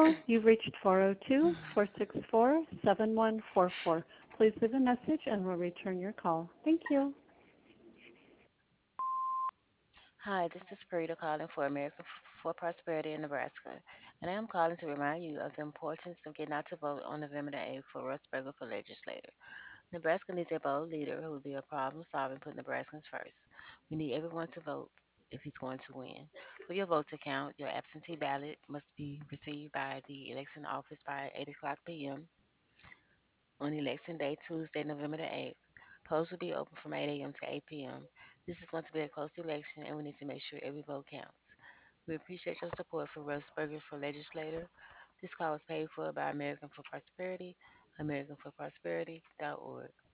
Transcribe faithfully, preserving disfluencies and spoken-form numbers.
Hello, you've reached four oh two, four six four, seven one four four. Please leave a message and we'll return your call. Thank you. Hi, this is Farida calling for America F- for Prosperity in Nebraska, and I am calling to remind you of the importance of getting out to vote on November the eighth for Russ Berger for legislator. Nebraska needs a bold leader who will be a problem solver and put Nebraskans first. We need everyone to vote if he's going to win. For your vote to count, your absentee ballot must be received by the election office by eight o'clock p m on election day, Tuesday, November the eighth. Polls will be open from eight a m to eight p m. This is going to be a close election, and we need to make sure every vote counts. We appreciate your support for Russ Berger for legislator. This call was paid for by American for Prosperity, american for prosperity dot org.